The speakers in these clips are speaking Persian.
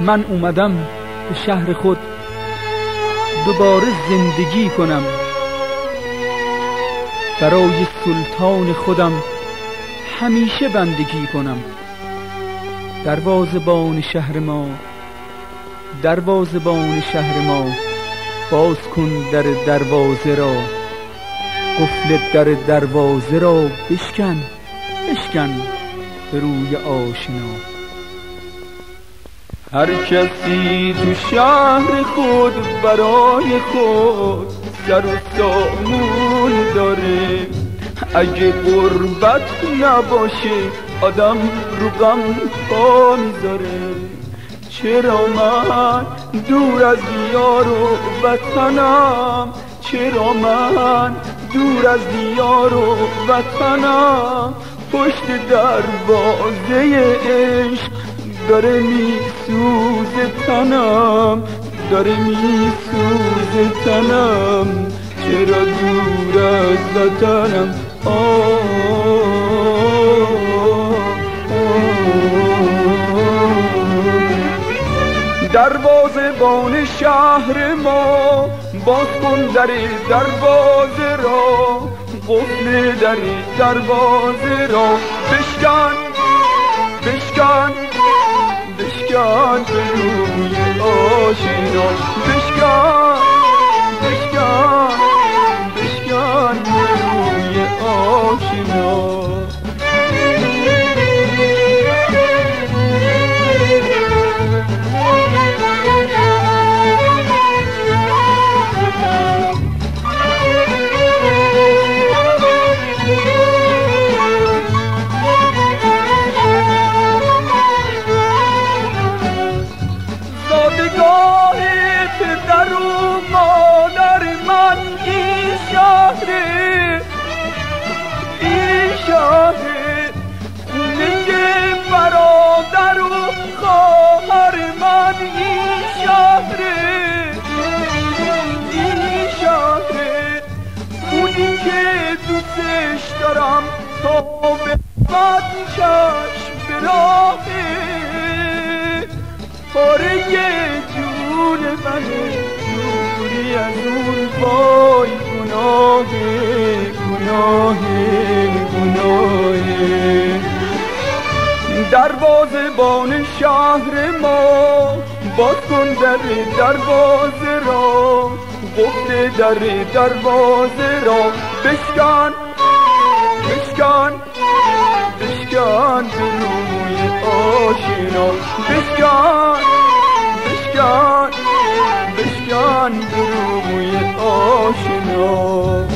من اومدم به شهر خود دوباره زندگی کنم، برای سلطان خودم همیشه بندگی کنم. دروازه‌بان شهر ما، دروازه‌بان شهر ما، باز کن در دروازه را، قفل در دروازه را بشکن، بشکن به روی آشنا. هر کسی تو شهر خود برای خود سر و سامون داره، اگه غربت نباشه آدم رو غم پا میذاره. چرا من دور از دیار و وطنم، چرا من دور از دیار و وطنم، پشت دروازه عشق داره میسوزه تنم، داره میسوزه تنم. چرا دور از وطنم دروازه‌بان شهر ما، باز کن در دروازه را، قفل در دروازه را بشکن، بشکن، بشکن به روی آشنا، بشکن، بشکن، بشکن به روی آشنا. زادگاه پدر و مادر من این شهره، این شهره، خونه برادر و خواهر من این شهره، این شهره، خونی که دوستش دارم تا به بعد چشم به راهه، پاره جون منه دوری از اون، وای گناهه، گناهه، گناهه. دروازه‌بان شهر ما، باز کن در دروازه را، قفل در دروازه را بشکن، بشکن، بشکن به روی آشنا، بشکن، بشکن، بشکن به روی آشنا.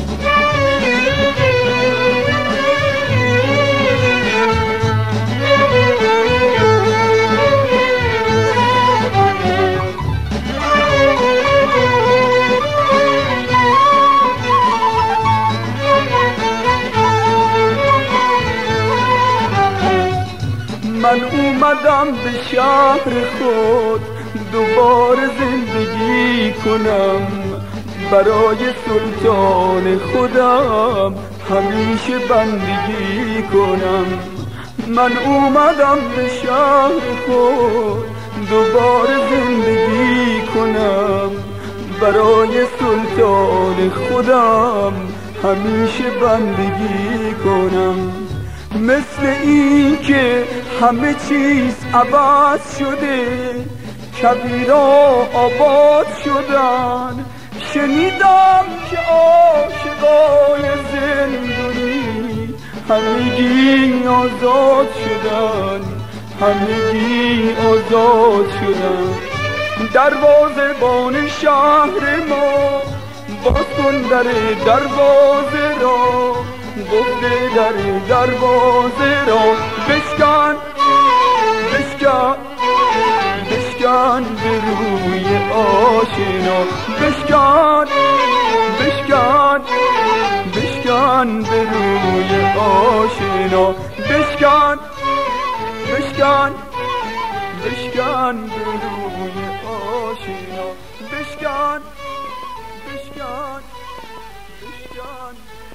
من اومدم به شهر خود دوباره زندگی کنم، برای سلطان خودم همیشه بندگی کنم. من اومدم به شهر خود دوباره زندگی کنم، برای سلطان خودم همیشه بندگی کنم. مثل این که همه چیز عوض شده، کبیرا آباد شدن، شنیدم که عاشقای زندونی همگی آزاد شدن، همگی آزاد شدن. دروازه‌بان شهر ما، باز کن در دروازه را، قفل در دروازه را بشکن، بشکن، بشکن به روی آشنا، بشکن، بشکن، بشکن به روی آشنا، بشکن، بشکن، بشکن به روی آشنا، بشکن، بشکن، بشکن.